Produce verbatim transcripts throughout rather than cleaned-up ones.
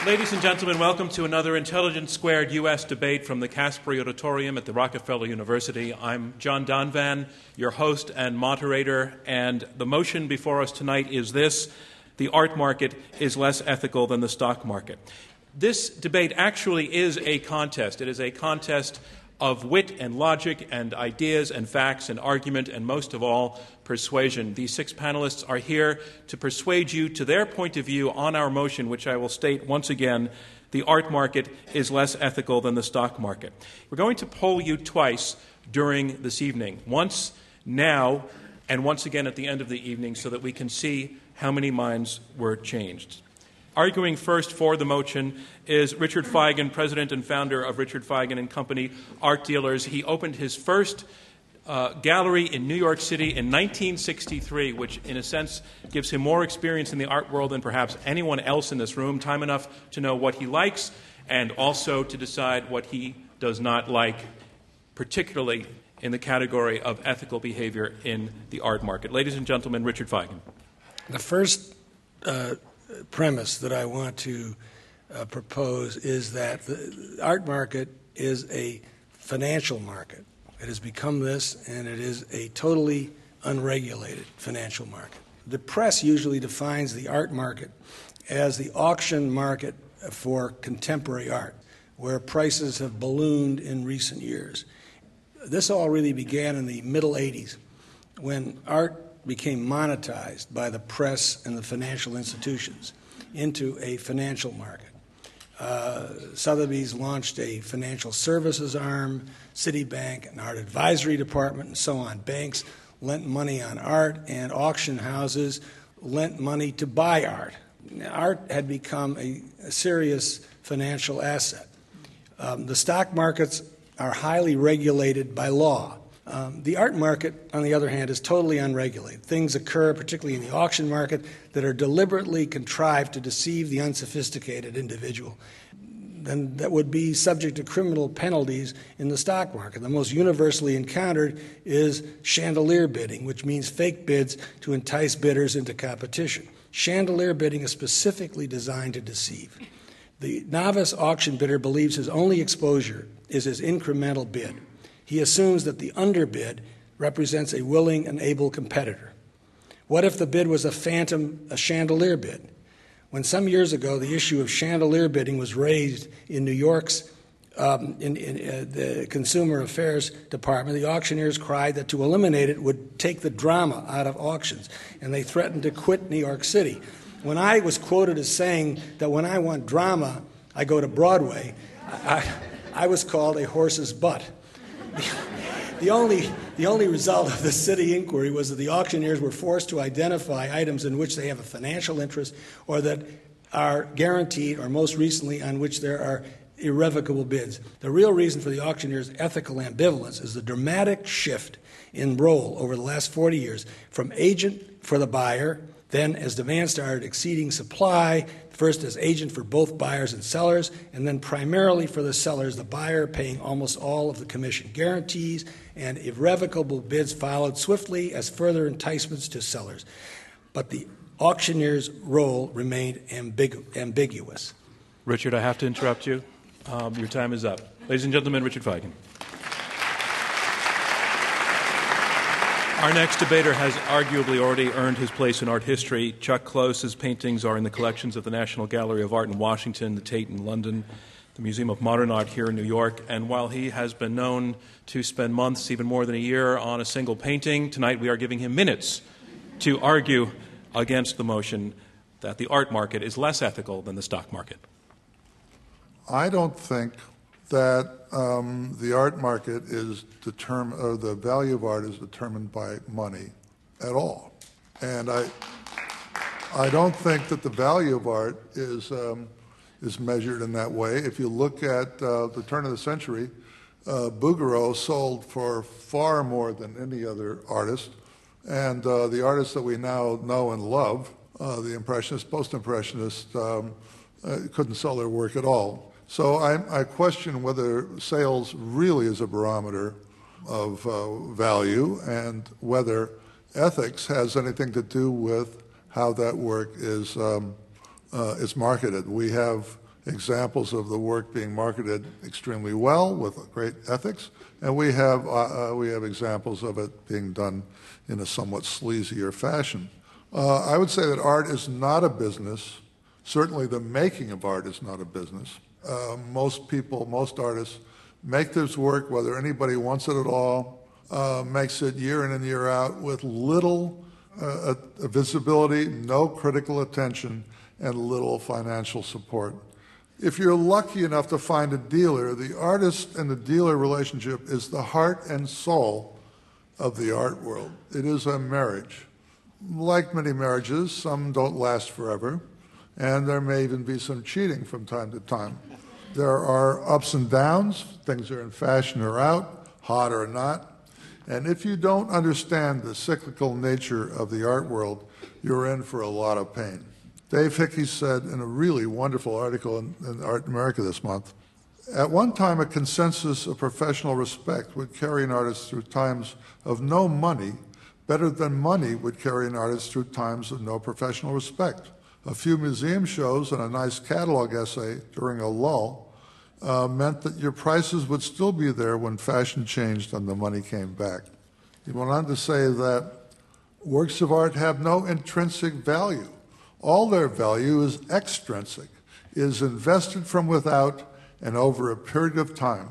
Ladies and gentlemen, welcome to another Intelligence Squared U S debate from the Casper Auditorium at the Rockefeller University. I'm John Donvan, your host and moderator, and the motion before us tonight is this: the art market is less ethical than the stock market. This debate actually is a contest. It is a contest of wit and logic and ideas and facts and argument and, most of all, persuasion. These six panelists are here to persuade you to their point of view on our motion, which I will state once again: the art market is less ethical than the stock market. We're going to poll you twice during this evening, once now and once again at the end of the evening, so that we can see how many minds were changed. Arguing first for the motion is Richard Feigen, president and founder of Richard Feigen and Company Art Dealers. He opened his first uh, gallery in New York City in nineteen sixty-three, which in a sense gives him more experience in the art world than perhaps anyone else in this room, time enough to know what he likes and also to decide what he does not like, particularly in the category of ethical behavior in the art market. Ladies and gentlemen, Richard Feigen. The first uh premise that I want to uh, propose is that the art market is a financial market. It has become this, and it is a totally unregulated financial market. The press usually defines the art market as the auction market for contemporary art, where prices have ballooned in recent years. This all really began in the middle eighties, when art became monetized by the press and the financial institutions into a financial market. Uh, Sotheby's launched a financial services arm, Citibank, an art advisory department, and so on. Banks lent money on art, and auction houses lent money to buy art. Art had become a, a serious financial asset. Um, the stock markets are highly regulated by law. Um, the art market, on the other hand, is totally unregulated. Things occur, particularly in the auction market, that are deliberately contrived to deceive the unsophisticated individual, and that would be subject to criminal penalties in the stock market. The most universally encountered is chandelier bidding, which means fake bids to entice bidders into competition. Chandelier bidding is specifically designed to deceive. The novice auction bidder believes his only exposure is his incremental bid. He assumes that the underbid represents a willing and able competitor. What if the bid was a phantom, a chandelier bid? When some years ago the issue of chandelier bidding was raised in New York's um, in, in uh, the Consumer Affairs Department, the auctioneers cried that to eliminate it would take the drama out of auctions, and they threatened to quit New York City. When I was quoted as saying that when I want drama, I go to Broadway, I, I was called a horse's butt. The only, the only result of the city inquiry was that the auctioneers were forced to identify items in which they have a financial interest or that are guaranteed, or most recently on which there are irrevocable bids. The real reason for the auctioneers' ethical ambivalence is the dramatic shift in role over the last forty years from agent for the buyer, then as demand started exceeding supply, first as agent for both buyers and sellers, and then primarily for the sellers, the buyer paying almost all of the commission. Guarantees and irrevocable bids followed swiftly as further enticements to sellers. But the auctioneer's role remained ambigu- ambiguous. Richard, I have to interrupt you. Um, your time is up. Ladies and gentlemen, Richard Feigen. Our next debater has arguably already earned his place in art history. Chuck Close's paintings are in the collections of the National Gallery of Art in Washington, the Tate in London, the Museum of Modern Art here in New York. And while he has been known to spend months, even more than a year, on a single painting, tonight we are giving him minutes to argue against the motion that the art market is less ethical than the stock market. I don't think that um, the art market is determined, or the value of art is determined by money at all. And I, I don't think that the value of art is um, is measured in that way. If you look at uh, the turn of the century, uh, Bouguereau sold for far more than any other artist, and uh, the artists that we now know and love, uh, the Impressionists, Post-Impressionists, um, uh, couldn't sell their work at all. So I, I question whether sales really is a barometer of uh, value, and whether ethics has anything to do with how that work is um, uh, is marketed. We have examples of the work being marketed extremely well with great ethics, and we have, uh, uh, we have examples of it being done in a somewhat sleazier fashion. Uh, I would say that art is not a business. Certainly the making of art is not a business. Uh, most people, most artists, make this work, whether anybody wants it at all, uh, makes it year in and year out with little uh, visibility, no critical attention, and little financial support. If you're lucky enough to find a dealer, the artist and the dealer relationship is the heart and soul of the art world. It is a marriage. Like many marriages, some don't last forever, and there may even be some cheating from time to time. There are ups and downs, things are in fashion or out, hot or not, and if you don't understand the cyclical nature of the art world, you're in for a lot of pain. Dave Hickey said in a really wonderful article in, in Art America this month, at one time a consensus of professional respect would carry an artist through times of no money better than money would carry an artist through times of no professional respect. A few museum shows and a nice catalog essay during a lull uh, meant that your prices would still be there when fashion changed and the money came back. He went on to say that works of art have no intrinsic value. All their value is extrinsic, is invested from without and over a period of time.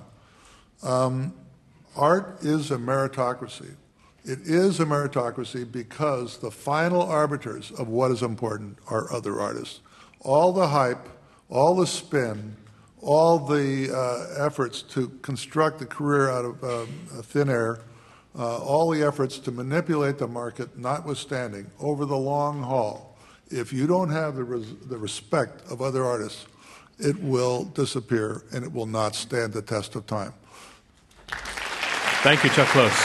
Um, art is a meritocracy. It is a meritocracy because the final arbiters of what is important are other artists. All the hype, all the spin, all the uh, efforts to construct a career out of um, thin air, uh, all the efforts to manipulate the market notwithstanding, over the long haul, if you don't have the, res- the respect of other artists, it will disappear and it will not stand the test of time. Thank you, Chuck Close.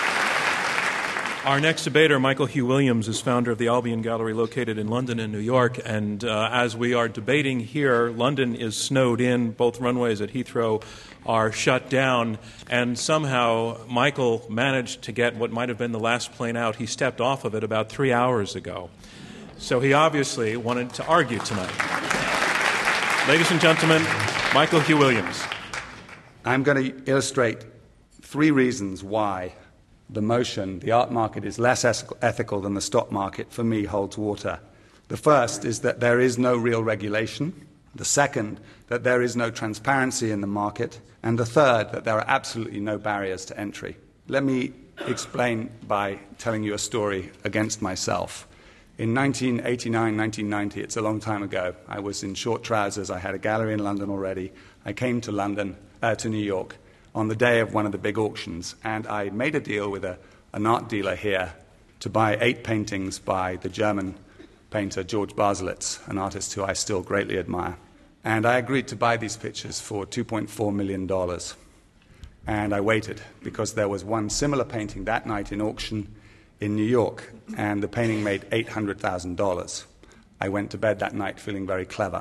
Our next debater, Michael Hugh Williams, is founder of the Albion Gallery located in London and New York. And uh, as we are debating here, London is snowed in. Both runways at Heathrow are shut down. And somehow Michael managed to get what might have been the last plane out. He stepped off of it about three hours ago. So he obviously wanted to argue tonight. Ladies and gentlemen, Michael Hugh Williams. I'm going to illustrate three reasons why the motion, the art market is less ethical than the stock market, for me, holds water. The first is that there is no real regulation. The second, that there is no transparency in the market. And the third, that there are absolutely no barriers to entry. Let me explain by telling you a story against myself. In nineteen eighty-nine, nineteen ninety, it's a long time ago, I was in short trousers. I had a gallery in London already. I came to London, uh, to New York, on the day of one of the big auctions, and I made a deal with a, an art dealer here to buy eight paintings by the German painter George Baselitz, an artist who I still greatly admire. And I agreed to buy these pictures for two point four million dollars. And I waited, because there was one similar painting that night in auction in New York, and the painting made eight hundred thousand dollars. I went to bed that night feeling very clever.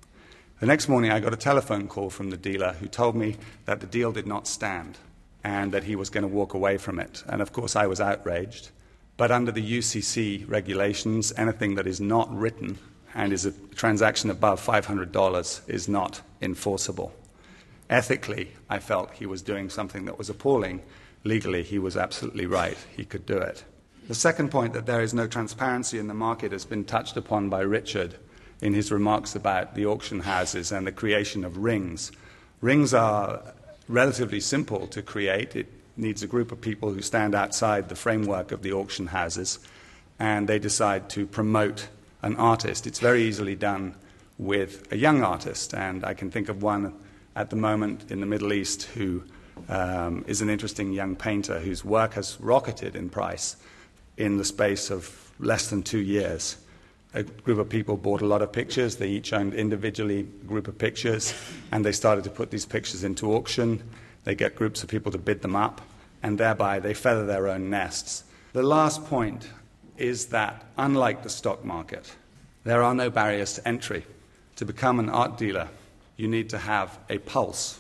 The next morning, I got a telephone call from the dealer who told me that the deal did not stand and that he was going to walk away from it. And of course, I was outraged. But under the U C C regulations, anything that is not written and is a transaction above five hundred dollars is not enforceable. Ethically, I felt he was doing something that was appalling. Legally, he was absolutely right. He could do it. The second point, that there is no transparency in the market, has been touched upon by Richard in his remarks about the auction houses and the creation of rings. Rings are relatively simple to create. It needs a group of people who stand outside the framework of the auction houses, and they decide to promote an artist. It's very easily done with a young artist, and I can think of one at the moment in the Middle East who um, is an interesting young painter whose work has rocketed in price in the space of less than two years. A group of people bought a lot of pictures. They each owned individually a group of pictures, and they started to put these pictures into auction. They get groups of people to bid them up, and thereby they feather their own nests. The last point is that, unlike the stock market, there are no barriers to entry. To become an art dealer, you need to have a pulse.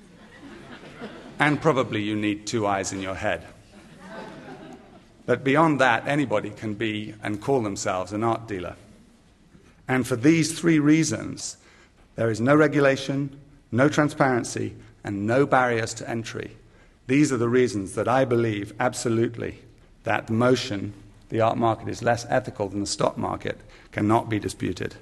And probably you need two eyes in your head. But beyond that, anybody can be and call themselves an art dealer. And for these three reasons, There is no regulation, no transparency, and no barriers to entry. These are the reasons that I believe absolutely that the motion, the art market is less ethical than the stock market, cannot be disputed.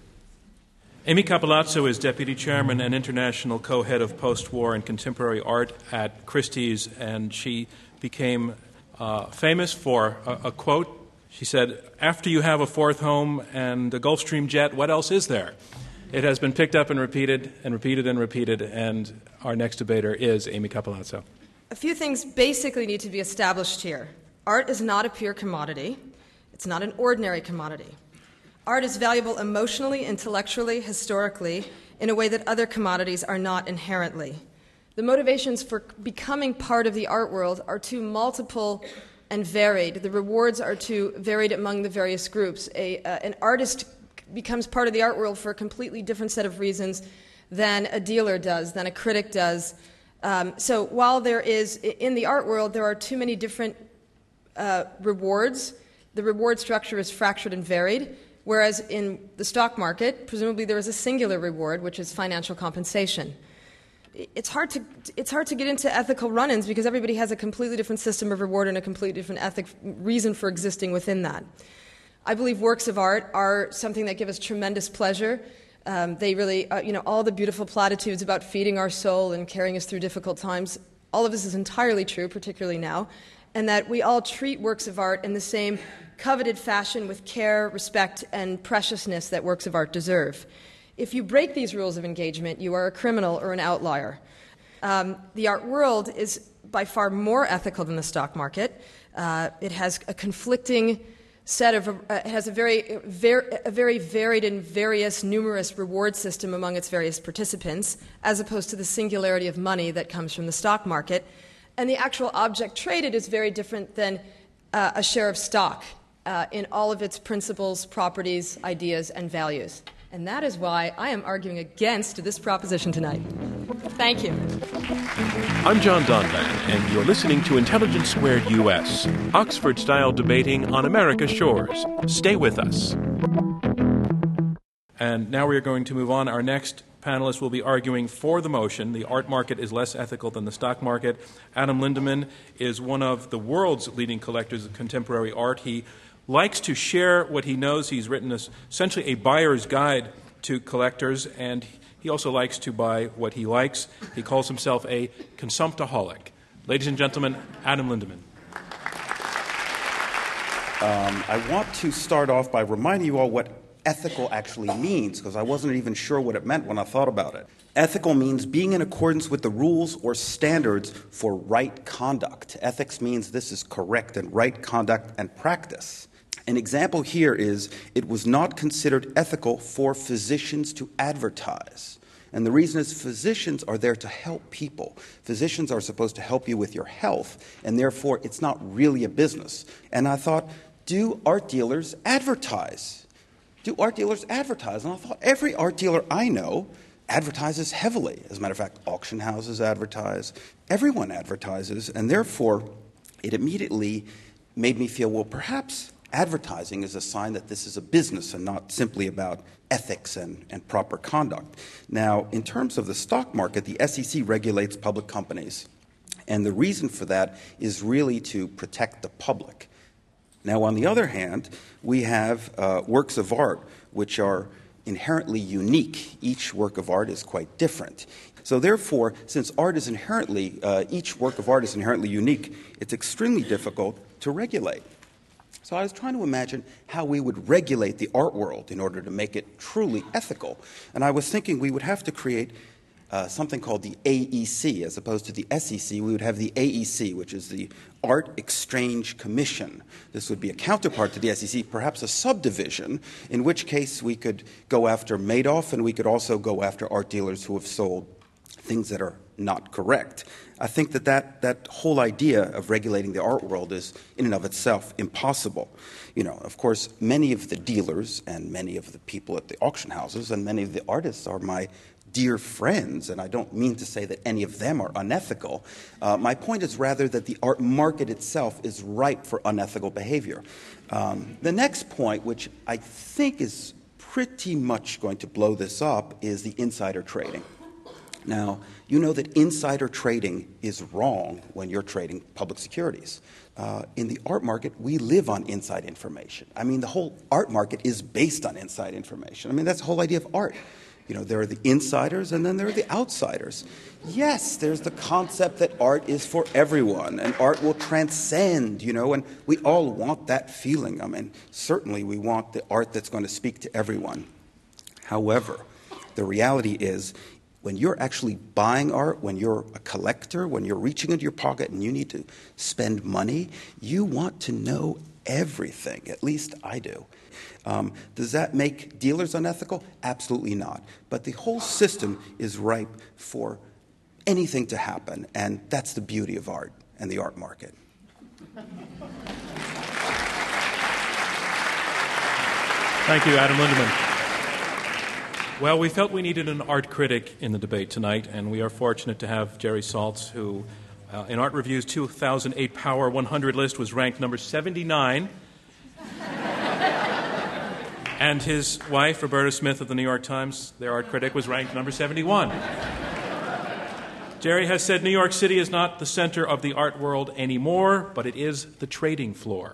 Amy Cappellazzo is Deputy Chairman and International Co-Head of Post-War and Contemporary Art at Christie's, and she became uh, famous for a, a quote. She said, "After you have a fourth home and a Gulfstream jet, what else is there?" It has been picked up and repeated and repeated and repeated, and our next debater is Amy Cappellazzo. A few things basically need to be established here. Art is not a pure commodity. It's not an ordinary commodity. Art is valuable emotionally, intellectually, historically, in a way that other commodities are not inherently. The motivations for becoming part of the art world are too multiple and varied. The rewards are too varied among the various groups. A, uh, an artist becomes part of the art world for a completely different set of reasons than a dealer does, than a critic does. Um, so while there is, in the art world, there are too many different uh, rewards, the reward structure is fractured and varied. Whereas in the stock market, presumably there is a singular reward, which is financial compensation. It's hard to, it's hard to get into ethical run-ins because everybody has a completely different system of reward and a completely different ethic reason for existing within that. I believe works of art are something that give us tremendous pleasure. Um, they really, uh, you know, all the beautiful platitudes about feeding our soul and carrying us through difficult times, all of this is entirely true, particularly now, and that we all treat works of art in the same coveted fashion with care, respect, and preciousness that works of art deserve. If you break these rules of engagement, you are a criminal or an outlier. Um, the art world is by far more ethical than the stock market. Uh, it has a conflicting set of, uh, it has a very, ver- a very varied and various, numerous reward system among its various participants, as opposed to the singularity of money that comes from the stock market. And the actual object traded is very different than uh, a share of stock. Uh, in all of its principles, properties, ideas, and values. And that is why I am arguing against this proposition tonight. Thank you. I'm John Donvan, and you're listening to Intelligence Squared U S, Oxford-style debating on America's shores. Stay with us. And now we're going to move on. Our next panelist will be arguing for the motion, the art market is less ethical than the stock market. Adam Lindemann is one of the world's leading collectors of contemporary art. He likes to share what he knows. He's written a, essentially a buyer's guide to collectors, and he also likes to buy what he likes. He calls himself a consumptaholic. Ladies and gentlemen, Adam Lindemann. Um, I want to start off by reminding you all what ethical actually means, because I wasn't even sure what it meant when I thought about it. Ethical means being in accordance with the rules or standards for right conduct. Ethics means this is correct and right conduct and practice. An example here is it was not considered ethical for physicians to advertise. And the reason is physicians are there to help people. Physicians are supposed to help you with your health, and therefore it's not really a business. And I thought, do art dealers advertise? Do art dealers advertise? And I thought, every art dealer I know advertises heavily. As a matter of fact, auction houses advertise. Everyone advertises. And therefore, it immediately made me feel, well, perhaps advertising is a sign that this is a business and not simply about ethics and, and proper conduct. Now, in terms of the stock market, the S E C regulates public companies. And the reason for that is really to protect the public. Now, on the other hand, we have uh, works of art which are inherently unique. Each work of art is quite different. So therefore, since art is inherently, uh, each work of art is inherently unique, it's extremely difficult to regulate. So I was trying to imagine how we would regulate the art world in order to make it truly ethical. And I was thinking we would have to create uh, something called the A E C. As opposed to the S E C, we would have the A E C, which is the Art Exchange Commission. This would be a counterpart to the S E C, perhaps a subdivision, in which case we could go after Madoff, and we could also go after art dealers who have sold things that are not correct. I think that, that that whole idea of regulating the art world is, in and of itself, impossible. You know, of course, many of the dealers and many of the people at the auction houses and many of the artists are my dear friends, and I don't mean to say that any of them are unethical. Uh, my point is rather that the art market itself is ripe for unethical behavior. Um, the next point, which I think is pretty much going to blow this up is the insider trading. Now, you know that insider trading is wrong when you're trading public securities. Uh, in the art market, we live on inside information. I mean, the whole art market is based on inside information. I mean, that's the whole idea of art. You know, there are the insiders and then there are the outsiders. Yes, there's the concept that art is for everyone and art will transcend, you know, and we all want that feeling. I mean, certainly we want the art that's going to speak to everyone. However, the reality is, when you're actually buying art, when you're a collector, when you're reaching into your pocket and you need to spend money, you want to know everything. At least I do. Um, does that make dealers unethical? Absolutely not. But the whole system is ripe for anything to happen, and that's the beauty of art and the art market. Thank you, Adam Lindemann. Well, we felt we needed an art critic in the debate tonight, and we are fortunate to have Jerry Saltz, who uh, in Art Review's two thousand eight Power one hundred list was ranked number seventy-nine. And his wife, Roberta Smith of the New York Times, their art critic, was ranked number seventy-one. Jerry has said New York City is not the center of the art world anymore, but it is the trading floor.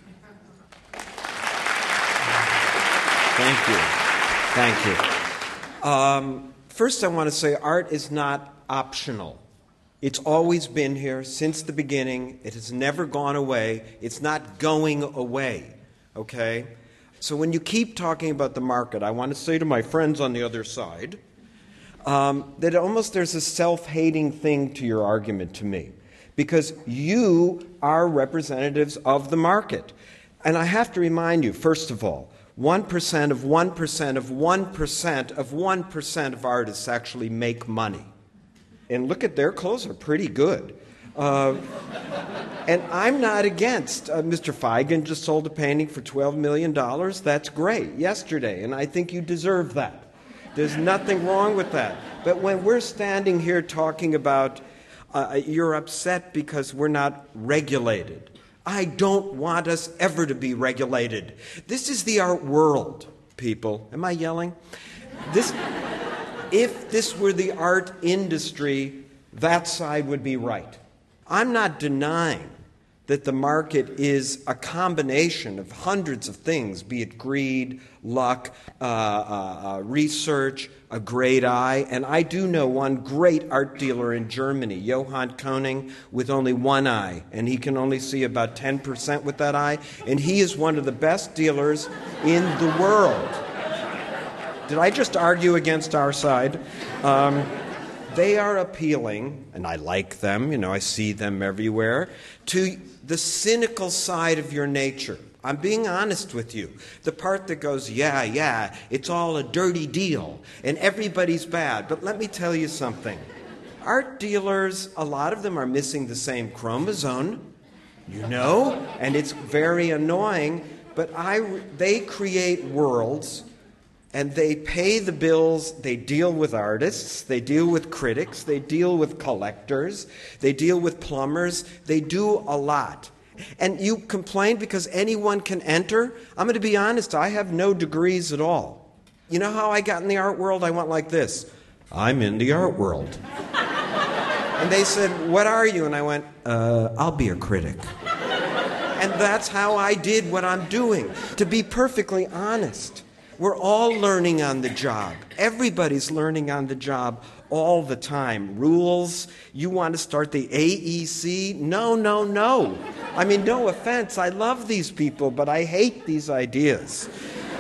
Thank you. Thank you. Um, first, I want to say art is not optional. It's always been here since the beginning. It has never gone away. It's not going away, okay? So when you keep talking about the market, I want to say to my friends on the other side um, that almost there's a self-hating thing to your argument to me, because you are representatives of the market. And I have to remind you, first of all, one percent of one percent of one percent of one percent of artists actually make money. And look at their clothes are pretty good. Uh, and I'm not against. Uh, Mister Feigen just sold a painting for twelve million dollars. That's great, yesterday, and I think you deserve that. There's nothing wrong with that. But when we're standing here talking about uh, you're upset because we're not regulated, I don't want us ever to be regulated. This is the art world, people. Am I yelling? This, if this were the art industry, that side would be right. I'm not denying that the market is a combination of hundreds of things, be it greed, luck, uh, uh, uh, research, a great eye. And I do know one great art dealer in Germany, Johann Koning, with only one eye. And he can only see about ten percent with that eye. And he is one of the best dealers in the world. Did I just argue against our side? Um, they are appealing, and I like them, you know, I see them everywhere, to the cynical side of your nature. I'm being honest with you. The part that goes, yeah, yeah, it's all a dirty deal, and everybody's bad. But let me tell you something. Art dealers, a lot of them are missing the same chromosome, you know, and it's very annoying, but I, they create worlds, and they pay the bills. They deal with artists, they deal with critics, they deal with collectors, they deal with plumbers, they do a lot. And you complain because anyone can enter? I'm going to be honest, I have no degrees at all. You know how I got in the art world? I went like this. I'm in the art world. And they said, what are you? And I went, uh, I'll be a critic. And that's how I did what I'm doing. To be perfectly honest, we're all learning on the job. Everybody's learning on the job all the time. Rules, you want to start the A E C? No, no, no. I mean, no offense, I love these people, but I hate these ideas.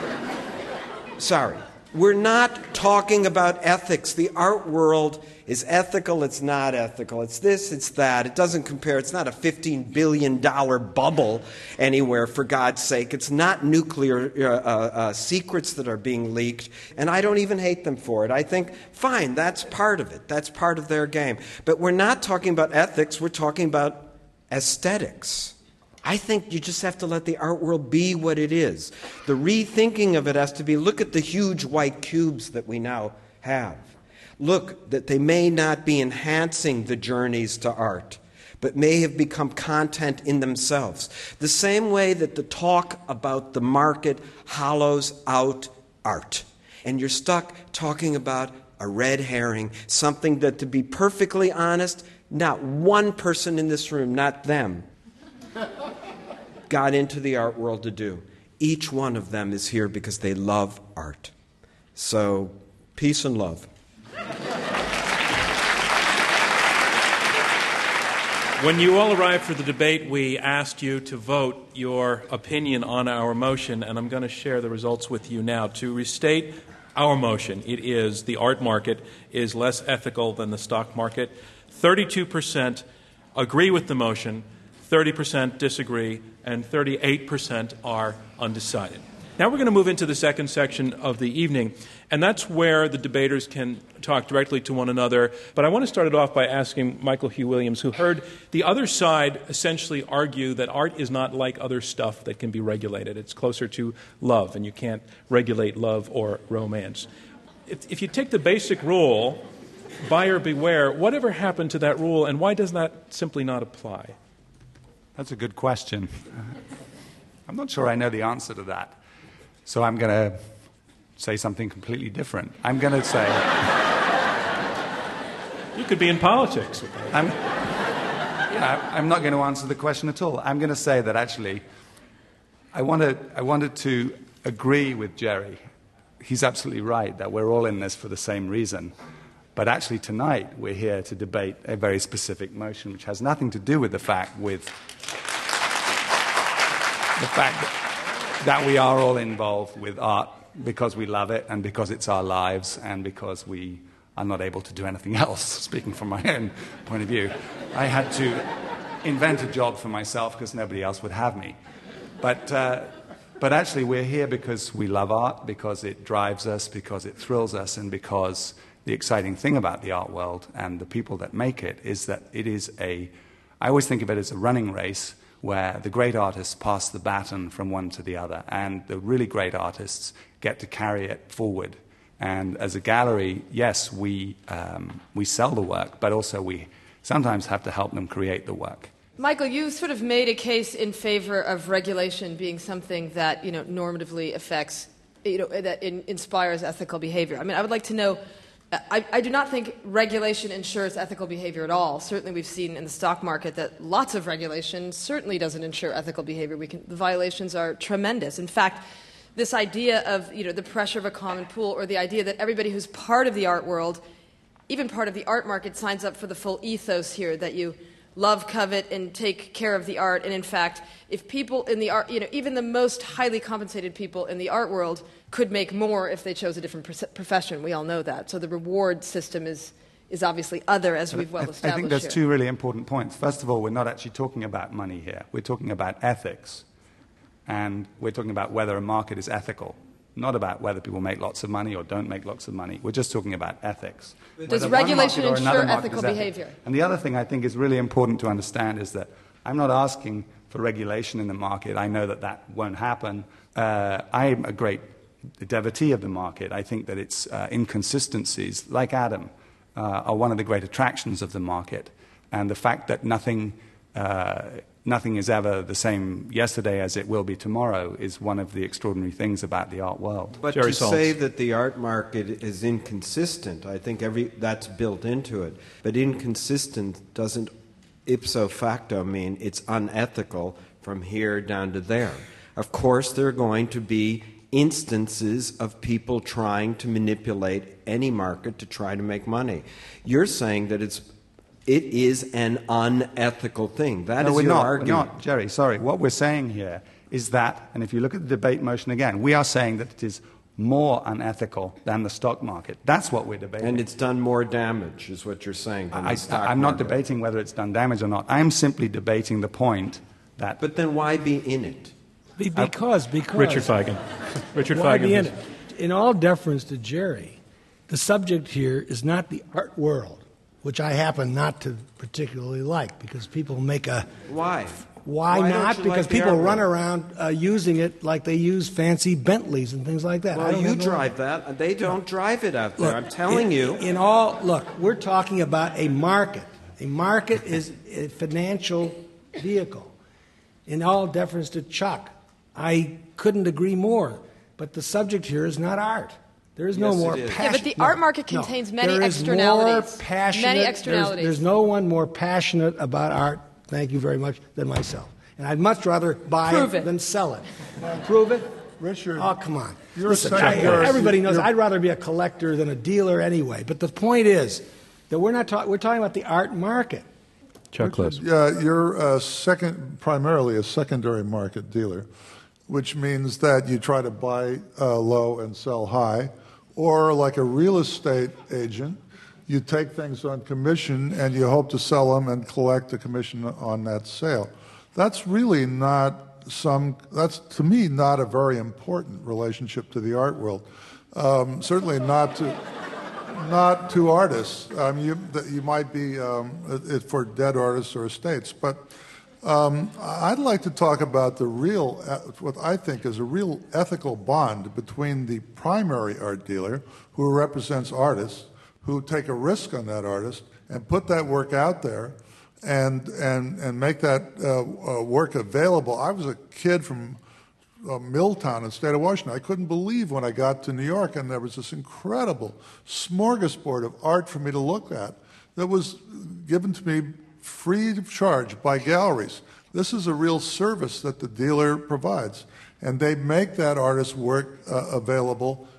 Sorry. We're not talking about ethics. The art world is ethical, it's not ethical. It's this, it's that. It doesn't compare. It's not a fifteen billion dollars bubble anywhere, for God's sake. It's not nuclear uh, uh, uh, secrets that are being leaked, and I don't even hate them for it. I think, fine, that's part of it. That's part of their game. But we're not talking about ethics. We're talking about aesthetics. I think you just have to let the art world be what it is. The rethinking of it has to be, look at the huge white cubes that we now have. Look, that they may not be enhancing the journeys to art, but may have become content in themselves. The same way that the talk about the market hollows out art. And you're stuck talking about a red herring, something that, to be perfectly honest, not one person in this room, not them, got into the art world to do. Each one of them is here because they love art. So, peace and love. When you all arrived for the debate, we asked you to vote your opinion on our motion, and I'm going to share the results with you now. To restate our motion, it is the art market is less ethical than the stock market. thirty-two percent agree with the motion, thirty percent disagree, and thirty-eight percent are undecided. Now we're going to move into the second section of the evening, and that's where the debaters can talk directly to one another. But I want to start it off by asking Michael Hugh Williams, who heard the other side essentially argue that art is not like other stuff that can be regulated. It's closer to love, and you can't regulate love or romance. If, if you take the basic rule, buyer beware, whatever happened to that rule, and why does that simply not apply? That's a good question. I'm not sure I know the answer to that. So I'm going to say something completely different. I'm going to say... You could be in politics. I'm, yeah, I'm not going to answer the question at all. I'm going to say that actually I wanted, I wanted to agree with Jerry. He's absolutely right that we're all in this for the same reason. But actually tonight we're here to debate a very specific motion which has nothing to do with the fact with the fact that that we are all involved with art because we love it and because it's our lives and because we are not able to do anything else, speaking from my own point of view. I had to invent a job for myself because nobody else would have me. But, uh, but actually we're here because we love art, because it drives us, because it thrills us, and because the exciting thing about the art world and the people that make it is that it is a, I always think of it as a running race where the great artists pass the baton from one to the other, and the really great artists get to carry it forward. And as a gallery, yes, we, um, we sell the work, but also we sometimes have to help them create the work. Michael, you sort of made a case in favor of regulation being something that, you know, normatively affects, you know, that in, inspires ethical behavior. I mean, I would like to know, I, I do not think regulation ensures ethical behavior at all. Certainly we've seen in the stock market that lots of regulation certainly doesn't ensure ethical behavior. We can, the violations are tremendous. In fact, this idea of, you know, the pressure of a common pool, or the idea that everybody who's part of the art world, even part of the art market, signs up for the full ethos here, that you love, covet, and take care of the art. And in fact, if people in the art, you know, even the most highly compensated people in the art world could make more if they chose a different profession. We all know that. So the reward system is, is obviously other, as we've well established. I think there's here. two really important points. First of all, we're not actually talking about money here. We're talking about ethics. And we're talking about whether a market is ethical, not about whether people make lots of money or don't make lots of money. We're just talking about ethics. Does Whether regulation one market or another ensure market ethical is ethical. behavior? And the other thing I think is really important to understand is that I'm not asking for regulation in the market. I know that that won't happen. Uh, I'm a great devotee of the market. I think that its uh, inconsistencies, like Adam, uh, are one of the great attractions of the market. And the fact that nothing, uh, nothing is ever the same yesterday as it will be tomorrow is one of the extraordinary things about the art world. But Jerry to Saltz. say that the art market is inconsistent, I think every that's built into it. But inconsistent doesn't ipso facto mean it's unethical from here down to there. Of course, there are going to be instances of people trying to manipulate any market to try to make money. You're saying that it's it is an unethical thing. That no, is we're your not, argument. We're not, Jerry, sorry. What we're saying here is that, and if you look at the debate motion again, we are saying that it is more unethical than the stock market. That's what we're debating. And it's done more damage, is what you're saying, than I, the stock I'm not market. debating whether it's done damage or not. I'm simply debating the point that... But then why be in it? Be- Because, because... Richard Feigen. Richard Why be Feigen. in it? In all deference to Jerry, the subject here is not the art world, which I happen not to particularly like, because people make a... Why? Why, Why not? don't you Because like the people art run world? around uh, using it like they use fancy Bentleys and things like that. I Well, don't you have no- drive that. They don't drive it out there. Look, I'm telling in, you. In all, look, we're talking about a market. A market is a financial vehicle. In all deference to Chuck, I couldn't agree more. But the subject here is not art. There is no Yes, more it is. passion. Yeah, but the no, art market no. contains many There is externalities. More passionate, Many there's- externalities. There's, no one more passionate about art, thank you very much, than myself. And I'd much rather buy Prove it. than sell it. Prove it? Richard, Oh, come on. you're Listen, a I- secondary- everybody knows you're- I'd rather be a collector than a dealer anyway. But the point is that we're not talking, we're talking about the art market. Chuck Close. Yeah, you're a second, primarily a secondary market dealer, which means that you try to buy uh, low and sell high, or like a real estate agent, you take things on commission and you hope to sell them and collect a commission on that sale. That's really not some, that's to me not a very important relationship to the art world. Um, certainly not to, not to artists. Um, you, that you might be um, it, for dead artists or estates, but um, I'd like to talk about the real, what I think is a real ethical bond between the primary art dealer, who represents artists, who take a risk on that artist and put that work out there, and and and make that uh, uh, work available. I was a kid from uh, Milltown in the state of Washington. I couldn't believe when I got to New York and there was this incredible smorgasbord of art for me to look at that was given to me free of charge by galleries. This is a real service that the dealer provides, and they make that artist's work uh, available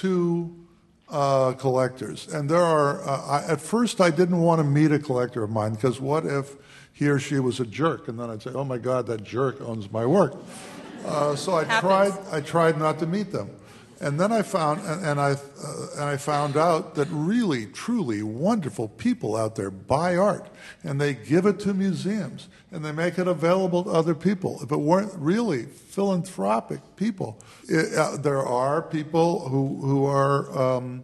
to uh, collectors. And there are, uh, I, at first I didn't want to meet a collector of mine, because what if he or she was a jerk? And then I'd say, oh my God, that jerk owns my work. Uh, so I Happens. tried, I tried not to meet them. And then I found, and, and I, uh, and I found out that really, truly wonderful people out there buy art, and they give it to museums, and they make it available to other people. If it weren't really philanthropic people, it, uh, there are people who who are um,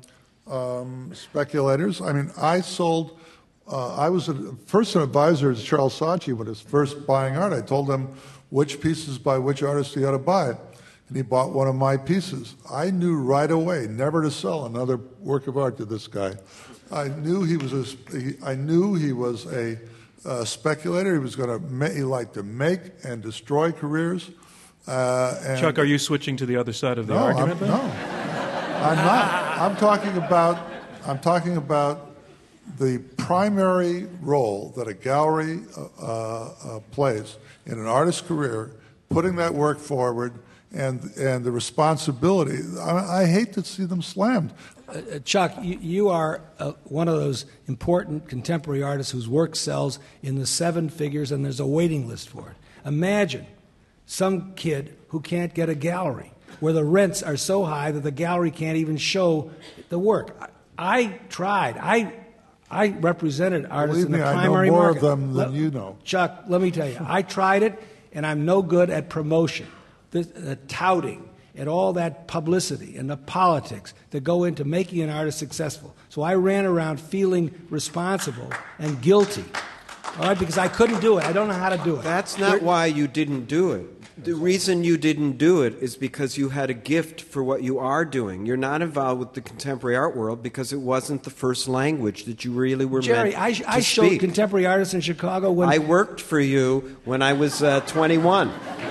um, speculators. I mean, I sold. Uh, I was a first an advisor to Charles Saatchi when he was first buying art. I told him which pieces by which artist he ought to buy. And he bought one of my pieces. I knew right away never to sell another work of art to this guy. I knew he was a, he, I knew he was a uh, speculator. He was going to ma- he liked to make and destroy careers. Uh, and Chuck, are you switching to the other side of the no, argument? I'm, then? no, I'm not. I'm talking about I'm talking about the primary role that a gallery uh, uh, plays in an artist's career, putting that work forward. And and the responsibility. I, I hate to see them slammed. Uh, Chuck, you, you are uh, one of those important contemporary artists whose work sells in the seven figures, and there's a waiting list for it. Imagine some kid who can't get a gallery, where the rents are so high that the gallery can't even show the work. I, I tried. I I represented artists Believe in the me, I know primary more market. of them than Let- you know. Chuck, let me tell you, I tried it, and I'm no good at promotion. The, the touting and all that publicity and the politics that go into making an artist successful. So I ran around feeling responsible and guilty, all right, because I couldn't do it. I don't know how to do it. That's not why you didn't do it. The reason you didn't do it is because you had a gift for what you are doing. You're not involved with the contemporary art world because it wasn't the first language that you really were Jerry, meant I, to I showed speak. contemporary artists in Chicago when I worked for you when I was uh, twenty-one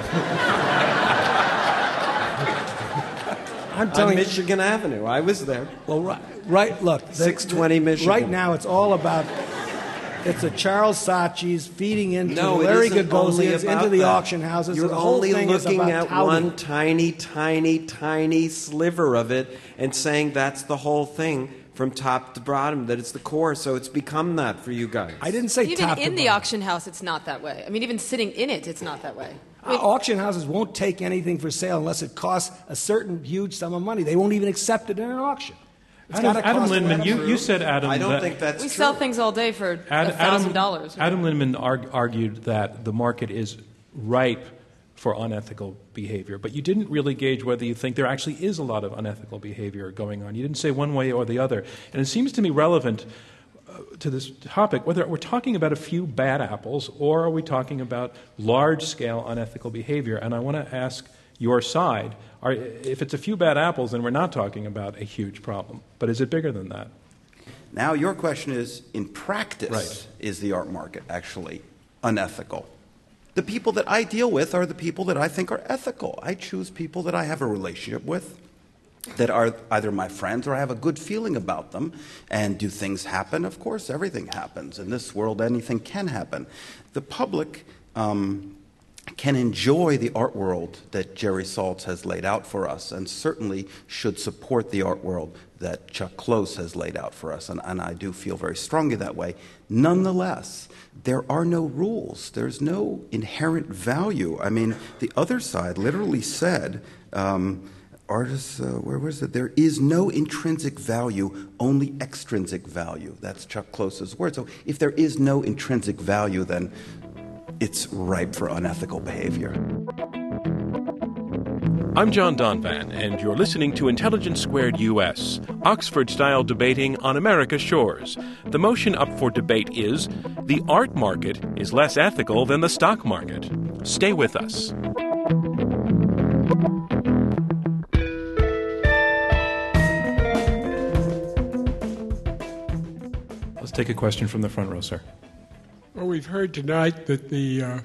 I'm on telling you. Michigan Avenue. I was there. Well, right, right look. the- six twenty the- Michigan. Right now, it's all about. It's a Charles Saatchi's feeding into No, the it Larry isn't only Gagosians, about into the that. auction houses. You're the whole only thing is looking about at touting. one tiny, tiny, tiny sliver of it and saying that's the whole thing from top to bottom, that it's the core. So it's become that for you guys. I didn't say Even top to in the bottom. auction house, it's not that way. I mean, even sitting in it, it's not that way. I Uh, mean, auction houses won't take anything for sale unless it costs a certain huge sum of money. They won't even accept it in an auction. It's Adam, gotta Adam cost Lindman, them. you, you said, Adam, I don't that think that's we true. sell things all day for Ad- a thousand dollars. Adam Lindman arg- argued that the market is ripe for unethical behavior, but you didn't really gauge whether you think there actually is a lot of unethical behavior going on. You didn't say one way or the other. And it seems to me relevant uh, to this topic whether we're talking about a few bad apples or are we talking about large-scale unethical behavior. And I want to ask your side, are, if it's a few bad apples, then we're not talking about a huge problem. But is it bigger than that? Now, your question is, in practice, Right. is the art market actually unethical? The people that I deal with are the people that I think are ethical. I choose people that I have a relationship with, that are either my friends or I have a good feeling about them. And do things happen? Of course, everything happens. In this world, anything can happen. The public um, can enjoy the art world that Jerry Saltz has laid out for us, and certainly should support the art world that Chuck Close has laid out for us, and, and I do feel very strongly that way. Nonetheless, there are no rules. There's no inherent value. I mean, the other side literally said, um, artists, uh, where was it? There is no intrinsic value, only extrinsic value. That's Chuck Close's word. So if there is no intrinsic value, then it's ripe for unethical behavior. I'm John Donvan, and you're listening to Intelligence Squared U S, Oxford-style debating on America's shores. The motion up for debate is, the art market is less ethical than the stock market. Stay with us. Let's take a question from the front row, sir. Well, we've heard tonight that the uh,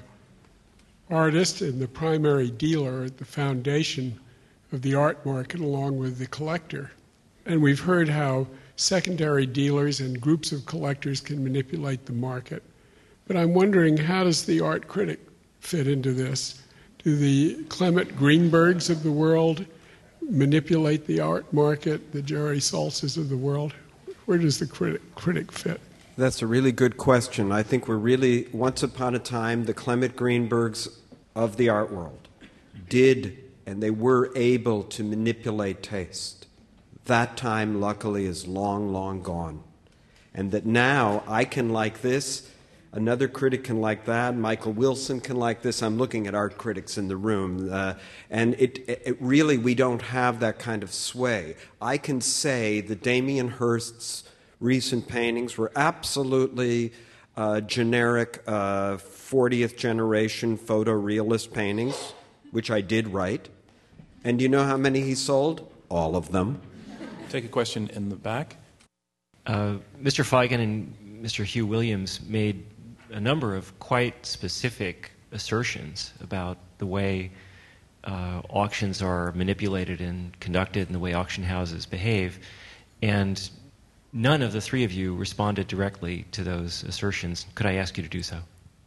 artist and the primary dealer are at the foundation of the art market along with the collector. And we've heard how secondary dealers and groups of collectors can manipulate the market. But I'm wondering, how does the art critic fit into this? Do the Clement Greenbergs of the world manipulate the art market, the Jerry Saltzes of the world? Where does the critic, critic fit? That's a really good question. I think we're really, once upon a time, the Clement Greenbergs of the art world did, and they were able to manipulate taste. That time, luckily, is long, long gone. And that now I can like this, another critic can like that, Michael Wilson can like this. I'm looking at art critics in the room. Uh, and it, it really, we don't have that kind of sway. I can say that Damien Hirst's recent paintings were absolutely uh, generic uh, fortieth generation photorealist paintings, which I did write. And do you know how many he sold? All of them. Take a question in the back. Uh, Mister Feigen and Mister Hugh Williams made a number of quite specific assertions about the way uh, auctions are manipulated and conducted and the way auction houses behave. And none of the three of you responded directly to those assertions. Could I ask you to do so?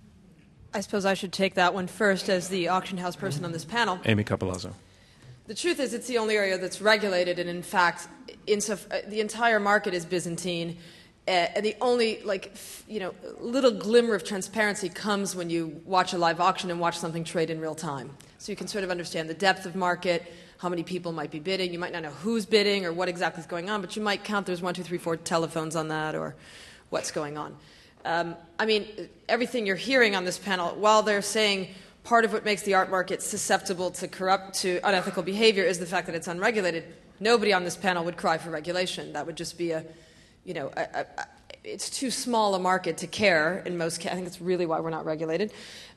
I suppose I should take that one first as the auction house person on this panel. Amy Capolazzo. The truth is it's the only area that's regulated, and in fact, insof- uh, the entire market is Byzantine, uh, and the only, like, f- you know, little glimmer of transparency comes when you watch a live auction and watch something trade in real time. So you can sort of understand the depth of market, how many people might be bidding. You might not know who's bidding or what exactly is going on, but you might count there's one, two, three, four telephones on that or what's going on. Um, I mean, everything you're hearing on this panel, while they're saying part of what makes the art market susceptible to corrupt, to unethical behavior is the fact that it's unregulated, nobody on this panel would cry for regulation. That would just be a, you know, a, a, a, it's too small a market to care in most cases. I think it's really why we're not regulated.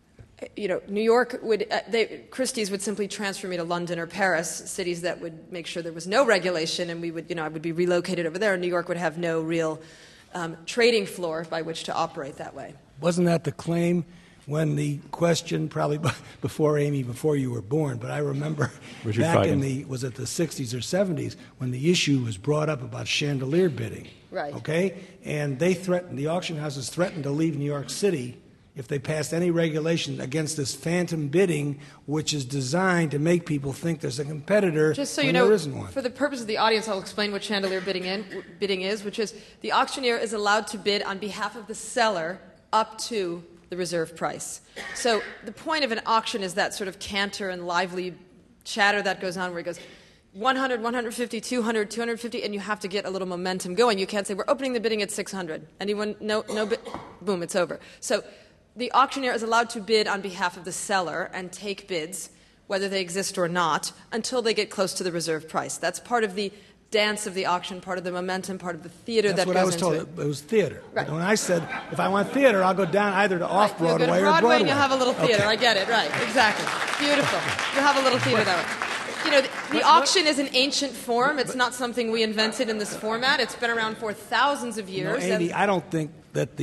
You know, New York would, uh, they, Christie's would simply transfer me to London or Paris, cities that would make sure there was no regulation, and we would, you know, I would be relocated over there, and New York would have no real um, trading floor by which to operate that way. Wasn't that the claim when the question, probably before Amy, before you were born, but I remember Richard back Feigen. in the, was it the sixties or seventies, when the issue was brought up about chandelier bidding. Right. Okay? And they threatened, the auction houses threatened to leave New York City if they passed any regulation against this phantom bidding, which is designed to make people think there's a competitor Just so when you know, there isn't one. for the purpose of the audience, I'll explain what chandelier bidding, in, bidding is, which is the auctioneer is allowed to bid on behalf of the seller up to the reserve price. So the point of an auction is that sort of canter and lively chatter that goes on where it goes one hundred, one fifty, two hundred, two fifty, and you have to get a little momentum going. You can't say, we're opening the bidding at six hundred. Anyone? No, no bid? Boom, it's over. So the auctioneer is allowed to bid on behalf of the seller and take bids, whether they exist or not, until they get close to the reserve price. That's part of the dance of the auction, part of the momentum, part of the theater That's that what goes I was into told. it. It was theater. Right. But when I said, if I want theater, I'll go down either to Right, off-Broadway you'll go to or Broadway Broadway. and you'll have a little theater. Okay. I get it. Right. Exactly. Beautiful. You'll have a little theater that way. You know, the, the auction is an ancient form. It's not something we invented in this format. It's been around for thousands of You know, years. Amy, and- I don't think that the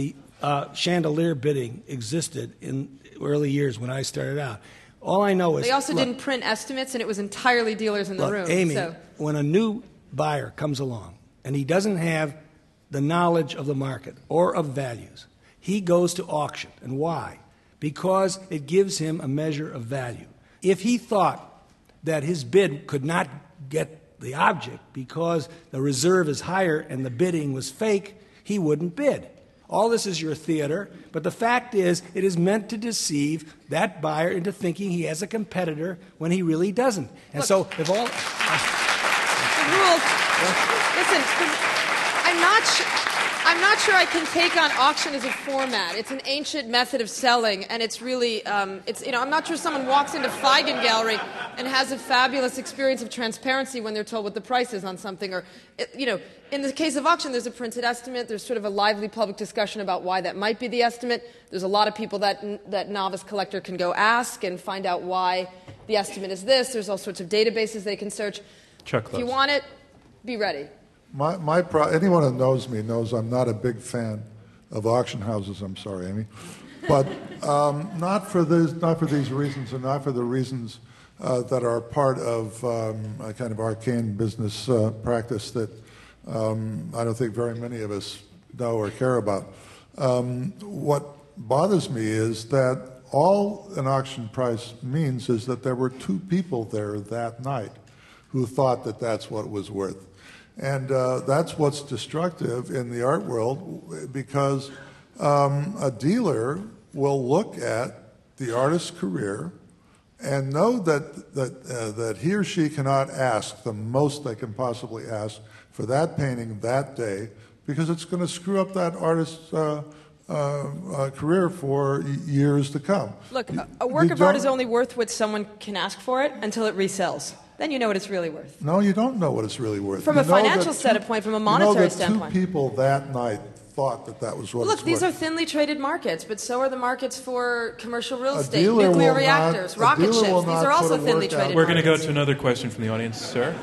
uh, chandelier bidding existed in early years when I started out. All I know is They also look, didn't print estimates, and it was entirely dealers in the look, room. Amy, so. when a new buyer comes along and he doesn't have the knowledge of the market or of values, he goes to auction. And why? Because it gives him a measure of value. If he thought that his bid could not get the object because the reserve is higher and the bidding was fake, he wouldn't bid. All this is your theater, but the fact is it is meant to deceive that buyer into thinking he has a competitor when he really doesn't. And Look, so if all... The rules... Listen, I'm not sure... I'm not sure I can take on auction as a format. It's an ancient method of selling, and it's really, um, it's, you know, I'm not sure someone walks into Feigen Gallery and has a fabulous experience of transparency when they're told what the price is on something. Or, you know, in the case of auction, there's a printed estimate. There's sort of a lively public discussion about why that might be the estimate. There's a lot of people that that novice collector can go ask and find out why the estimate is this. There's all sorts of databases they can search. Chuck If Close. you want it, be ready. My, my pro- anyone who knows me knows I'm not a big fan of auction houses. I'm sorry, Amy, but um, not for this, not for these reasons, and not for the reasons uh, that are part of um, a kind of arcane business uh, practice that um, I don't think very many of us know or care about. Um, what bothers me is that all an auction price means is that there were two people there that night who thought that that's what it was worth. And uh, that's what's destructive in the art world, because um, a dealer will look at the artist's career and know that that uh, that he or she cannot ask the most they can possibly ask for that painting that day, because it's going to screw up that artist's uh, uh, uh, career for years to come. Look, You- a, a work you of art don't- is only worth what someone can ask for it until it resells. Then you know what it's really worth. No, you don't know what it's really worth. From You a know that financial two- standpoint, from a you monetary know that standpoint. Two people that night thought that that was what Look, it's these worth. are thinly traded markets, but so are the markets for commercial real A estate, dealer nuclear will reactors, not- a rocket dealer ships. will These not are also put a thinly work out. traded We're going to go markets. to another question from the audience, sir.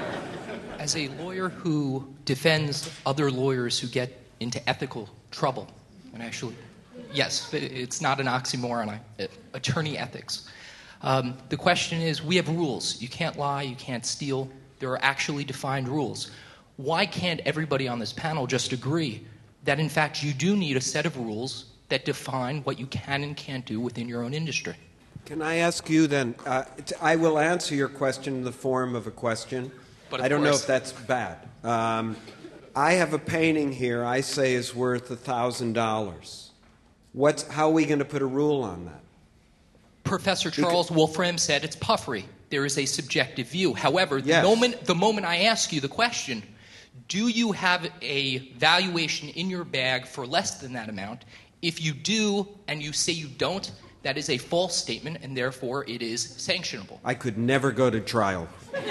As a lawyer who defends other lawyers who get into ethical trouble, and actually, yes, it's not an oxymoron, I, attorney ethics. Um, the question is, we have rules. You can't lie, you can't steal. There are actually defined rules. Why can't everybody on this panel just agree that, in fact, you do need a set of rules that define what you can and can't do within your own industry? Can I ask you then? Uh, t- I will answer your question in the form of a question. But of I don't know course- if that's bad. Um, I have a painting here I say is worth one thousand dollars. What's, how are we going to put a rule on that? Professor Charles Wolfram said it's puffery. There is a subjective view. However, the Yes. moment the moment I ask you the question, do you have a valuation in your bag for less than that amount? If you do and you say you don't, that is a false statement, and therefore it is sanctionable. I could never go to trial.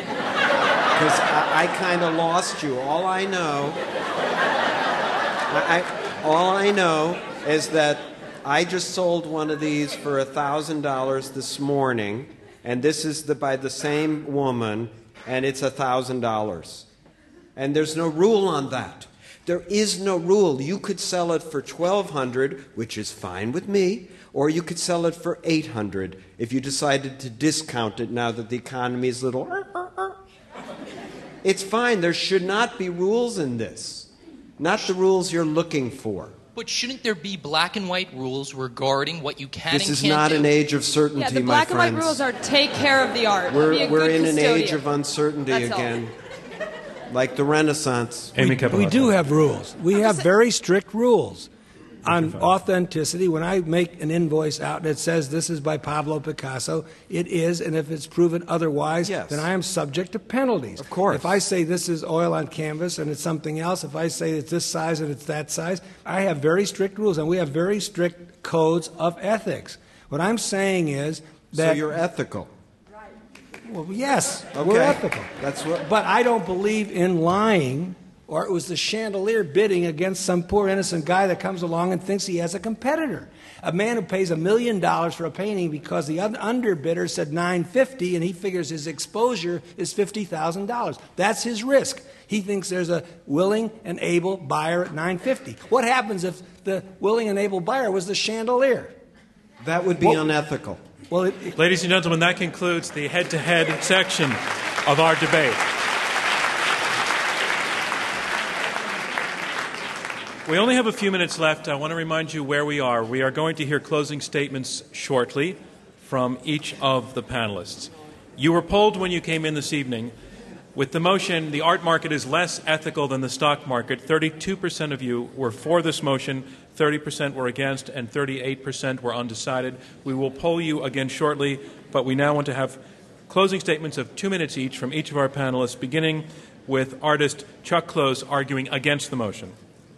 Because I, I kind of lost you. All I know, I, I, all I know is that I just sold one of these for one thousand dollars this morning, and this is the, by the same woman, and it's one thousand dollars. And there's no rule on that. There is no rule. You could sell it for twelve hundred dollars, which is fine with me, or you could sell it for eight hundred dollars if you decided to discount it now that the economy is a little... It's fine. There should not be rules in this. Not the rules you're looking for. But shouldn't there be black and white rules regarding what you can This and is can't not do? an age of certainty, Yeah, the my black and friends. white rules are take care of the art. Be a We're, we're good in an custodian. age of uncertainty That's all. again, like the Renaissance. Amy We Capolatto. do have rules. We have just- very strict rules on authenticity. When I make an invoice out and it says this is by Pablo Picasso, it is, and if it's proven otherwise, Yes. then I am subject to penalties. Of course. If I say this is oil on canvas and it's something else, if I say it's this size and it's that size, I have very strict rules, and we have very strict codes of ethics. What I'm saying is that... So you're ethical. Well, yes, Okay. we're ethical. That's what... But I don't believe in lying or it was the chandelier bidding against some poor innocent guy that comes along and thinks he has a competitor. A man who pays a million dollars for a painting because the underbidder said nine fifty, and he figures his exposure is fifty thousand dollars. That's his risk. He thinks there's a willing and able buyer at nine fifty. What happens if the willing and able buyer was the chandelier? That would be well, unethical. Well, it, it, ladies and gentlemen, that concludes the head-to-head section of our debate. We only have a few minutes left. I want to remind you where we are. We are going to hear closing statements shortly from each of the panelists. You were polled when you came in this evening. With the motion, the art market is less ethical than the stock market, thirty-two percent of you were for this motion, thirty percent were against, and thirty-eight percent were undecided. We will poll you again shortly, but we now want to have closing statements of two minutes each from each of our panelists, beginning with artist Chuck Close arguing against the motion.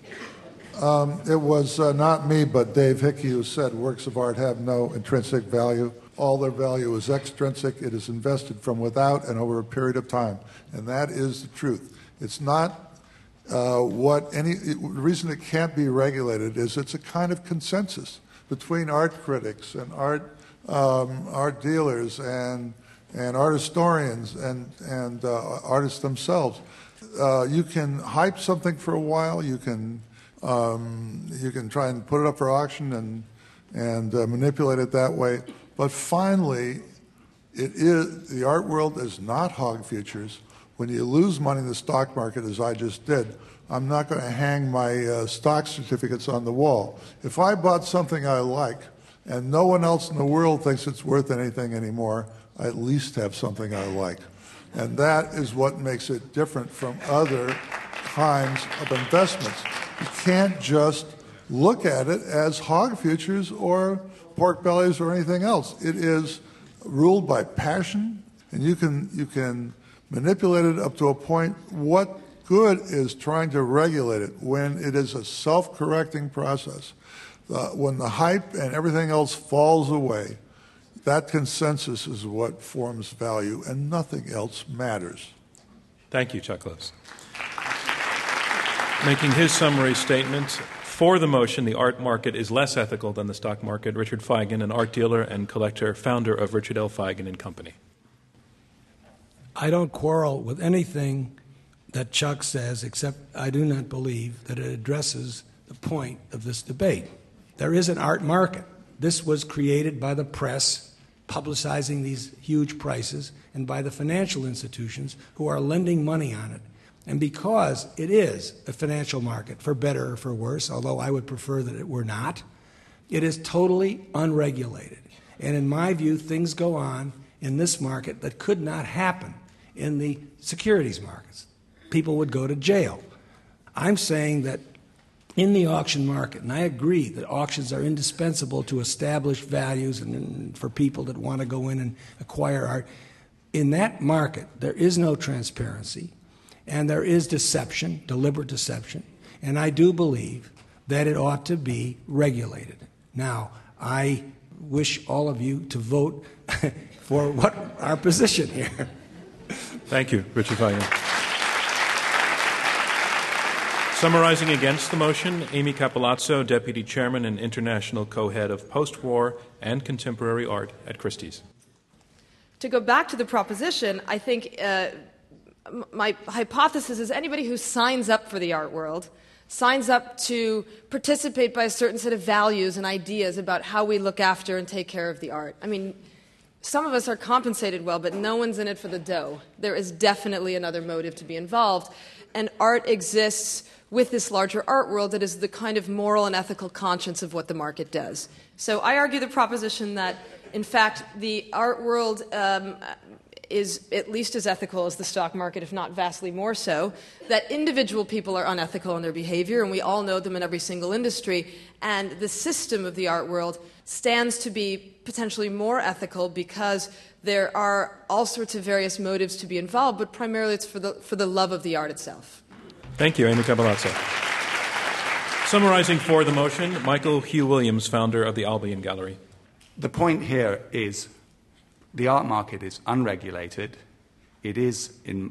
Um, it was uh, not me, but Dave Hickey who said works of art have no intrinsic value. All their value is extrinsic. It is invested from without and over a period of time. And that is the truth. It's not uh, what any, it, the reason it can't be regulated is it's a kind of consensus between art critics and art, um, art dealers and, and art historians and, and uh, artists themselves. Uh, you can hype something for a while. You can Um, you can try and put it up for auction and, and uh, manipulate it that way. But finally, it is, the art world is not hog futures. When you lose money in the stock market, as I just did, I'm not going to hang my uh, stock certificates on the wall. If I bought something I like and no one else in the world thinks it's worth anything anymore, I at least have something I like. And that is what makes it different from other kinds of investments. You can't just look at it as hog futures or pork bellies or anything else. It is ruled by passion, and you can you can manipulate it up to a point. What good is trying to regulate it when it is a self-correcting process? Uh, when the hype and everything else falls away, that consensus is what forms value, and nothing else matters. Thank you, Chuck Close. Making his summary statement for the motion, the art market is less ethical than the stock market, Richard Feigen, an art dealer and collector, founder of Richard L. Feigen and Company. I don't quarrel with anything that Chuck says, except I do not believe that it addresses the point of this debate. There is an art market. This was created by the press, publicizing these huge prices, and by the financial institutions who are lending money on it. And because it is a financial market, for better or for worse, although I would prefer that it were not, it is totally unregulated. And in my view, things go on in this market that could not happen in the securities markets. People would go to jail. I'm saying that in the auction market, and I agree that auctions are indispensable to establish values and, and for people that want to go in and acquire art, in that market, there is no transparency. And there is deception, deliberate deception, and I do believe that it ought to be regulated. Now, I wish all of you to vote for what our position here. Thank you, Richard Feigen. Summarizing against the motion, Amy Capolazzo, Deputy Chairman and International Co-Head of Post-War and Contemporary Art at Christie's. To go back to the proposition, I think uh, my hypothesis is anybody who signs up for the art world signs up to participate by a certain set of values and ideas about how we look after and take care of the art. I mean, some of us are compensated well, but no one's in it for the dough. There is definitely another motive to be involved, and art exists with this larger art world that is the kind of moral and ethical conscience of what the market does. So I argue the proposition that, in fact, the art world um, is at least as ethical as the stock market, if not vastly more so, that individual people are unethical in their behavior, and we all know them in every single industry, and the system of the art world stands to be potentially more ethical because there are all sorts of various motives to be involved, but primarily it's for the, for the love of the art itself. Thank you, Amy Capolazzo. Summarizing for the motion, Michael Hugh Williams, founder of the Albion Gallery. The point here is the art market is unregulated. It is, in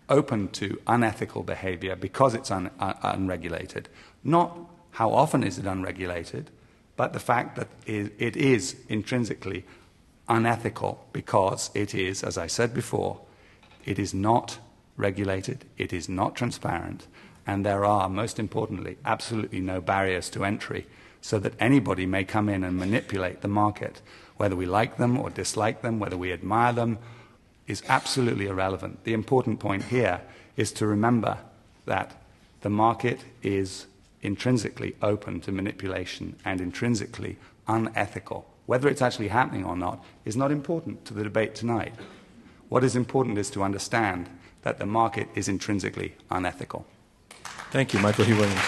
open to unethical behavior because it's un- un- unregulated. Not how often is it unregulated, but the fact that it is intrinsically unethical because it is, as I said before, it is not regulated, it is not transparent, and there are, most importantly, absolutely no barriers to entry so that anybody may come in and manipulate the market. Whether we like them or dislike them, whether we admire them, is absolutely irrelevant. The important point here is to remember that the market is intrinsically open to manipulation and intrinsically unethical. Whether it's actually happening or not is not important to the debate tonight. What is important is to understand that the market is intrinsically unethical. Thank you, Michael Hugh Williams.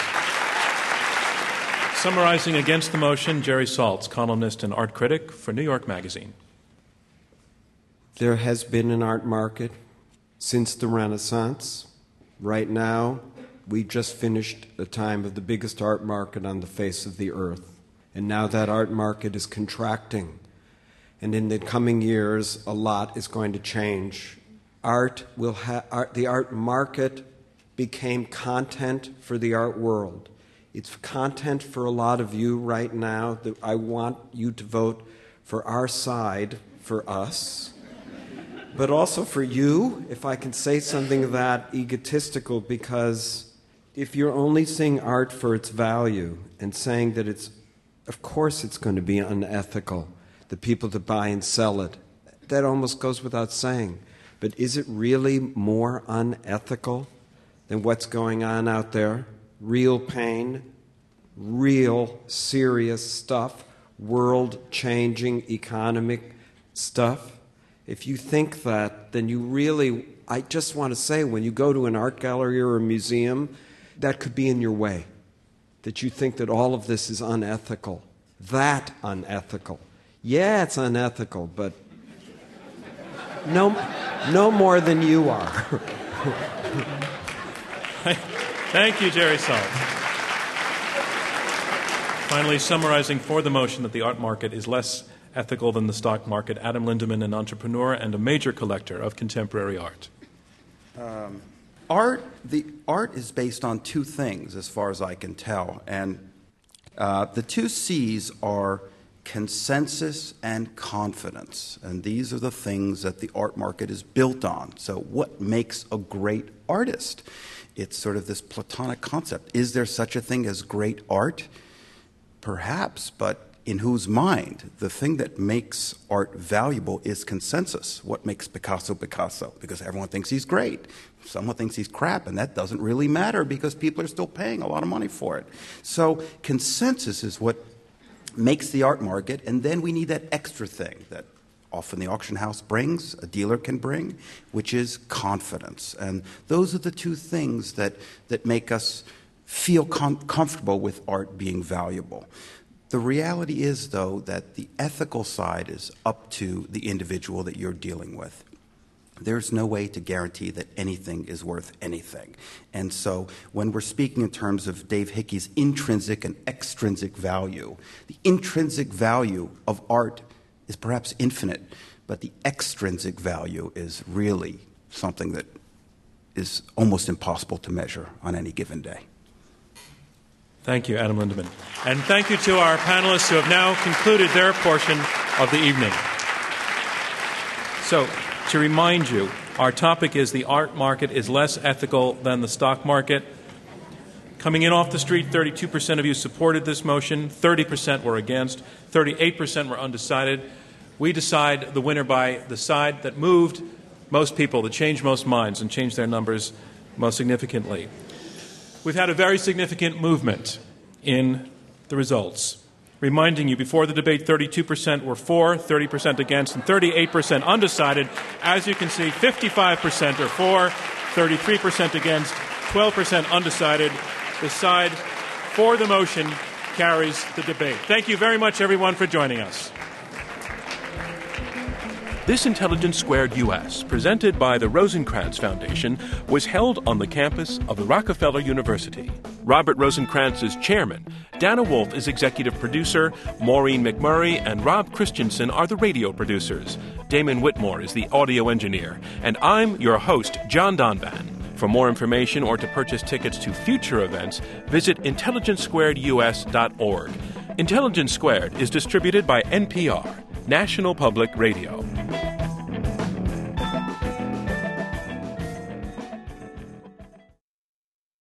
Summarizing against the motion, Jerry Saltz, columnist and art critic for New York Magazine. There has been an art market since the Renaissance. Right now, we just finished a time of the biggest art market on the face of the earth. And now that art market is contracting. And in the coming years, a lot is going to change. Art will ha- art, the art market became content for the art world. It's content for a lot of you right now. That I want you to vote for our side, for us, but also for you, if I can say something that egotistical, because if you're only seeing art for its value and saying that it's, of course it's going to be unethical, the people that buy and sell it, that almost goes without saying. But is it really more unethical than what's going on out there? Real pain, real serious stuff, world-changing economic stuff. If you think that, then you really, I just want to say, when you go to an art gallery or a museum, that could be in your way, that you think that all of this is unethical. That unethical. Yeah, it's unethical, but no, no more than you are. Thank you, Jerry Saltz. Finally, summarizing for the motion that the art market is less ethical than the stock market, Adam Lindemann, an entrepreneur and a major collector of contemporary art. Um, art, the art is based on two things, as far as I can tell, and uh, the two C's are consensus and confidence, and these are the things that the art market is built on. So, what makes a great artist? It's sort of this Platonic concept. Is there such a thing as great art? Perhaps, but in whose mind? The thing that makes art valuable is consensus. What makes Picasso Picasso? Because everyone thinks he's great. Someone thinks he's crap, and that doesn't really matter because people are still paying a lot of money for it. So consensus is what makes the art market, and then we need that extra thing that often the auction house brings, a dealer can bring, which is confidence. And those are the two things that, that make us feel com- comfortable with art being valuable. The reality is, though, that the ethical side is up to the individual that you're dealing with. There's no way to guarantee that anything is worth anything. And so when we're speaking in terms of Dave Hickey's intrinsic and extrinsic value, the intrinsic value of art is perhaps infinite, but the extrinsic value is really something that is almost impossible to measure on any given day. Thank you, Adam Lindemann. And thank you to our panelists who have now concluded their portion of the evening. So, to remind you, our topic is the art market is less ethical than the stock market. Coming in off the street, thirty-two percent of you supported this motion, thirty percent were against, thirty-eight percent were undecided. We decide the winner by the side that moved most people, that changed most minds and changed their numbers most significantly. We've had a very significant movement in the results. Reminding you, before the debate, thirty-two percent were for, thirty percent against, and thirty-eight percent undecided. As you can see, fifty-five percent are for, thirty-three percent against, twelve percent undecided. The side for the motion carries the debate. Thank you very much, everyone, for joining us. This Intelligence Squared U S, presented by the Rosencrantz Foundation, was held on the campus of the Rockefeller University. Robert Rosencrantz is chairman. Dana Wolf is executive producer. Maureen McMurray and Rob Christensen are the radio producers. Damon Whitmore is the audio engineer. And I'm your host, John Donvan. For more information or to purchase tickets to future events, visit intelligence squared U S dot org. Intelligence Squared is distributed by N P R, National Public Radio.